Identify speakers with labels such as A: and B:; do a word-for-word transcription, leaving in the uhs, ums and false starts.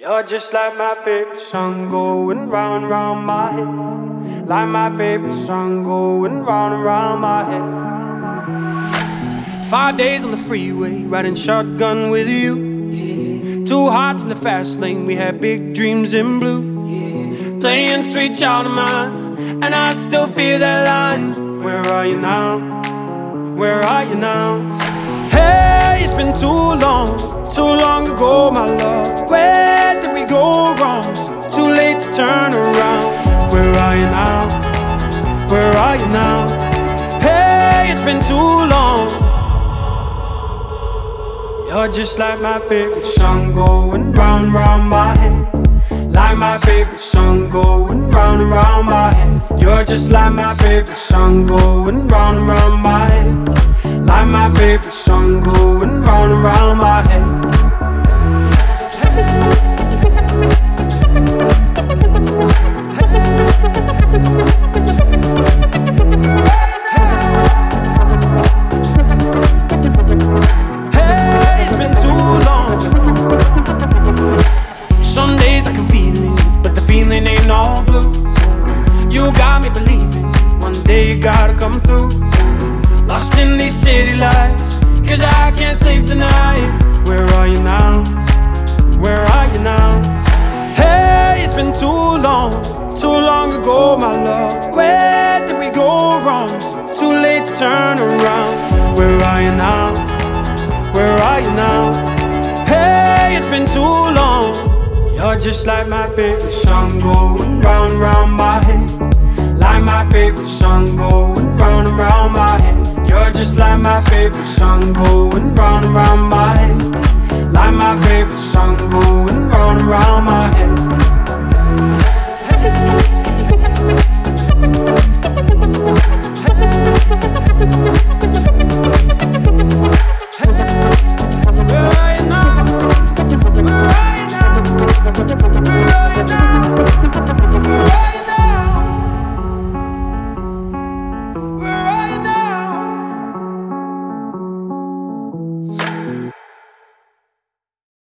A: You're just like my favorite song going round and round my head. Like my favorite song going round and round my head. Five days on the freeway, riding shotgun with you. Yeah. Two hearts in the fast lane, we had big dreams in blue. Yeah. Playing Sweet Child of Mine, and I still feel that line. Where are you now? Where are you now? Hey, it's been too long, too long ago, my love. Where did we go wrong? Too late to turn around. Where are you now? Where are you now? Hey, it's been too long. You're just like my favorite song going round, round my head. Like my favorite song going round and round my head. You're just like my favorite song going round and round my head. Like my favorite song going round and round my head. Hey, it's been too long. Some days I can feel it, but the feeling ain't all blue. You got me believing one day you gotta come through. Lost in these city lights, cause I can't sleep tonight. Where are you now? Where are you now? Hey, it's been too long, too long ago, my love. Where did we go wrong? Too late to turn around. Where are you now? Where are you now? Hey, it's been too long. You're just like my favorite song going round and round my head. Like my favorite song going round and round my head. You're just like my favorite song going round and round my head. Like my favorite song going round and round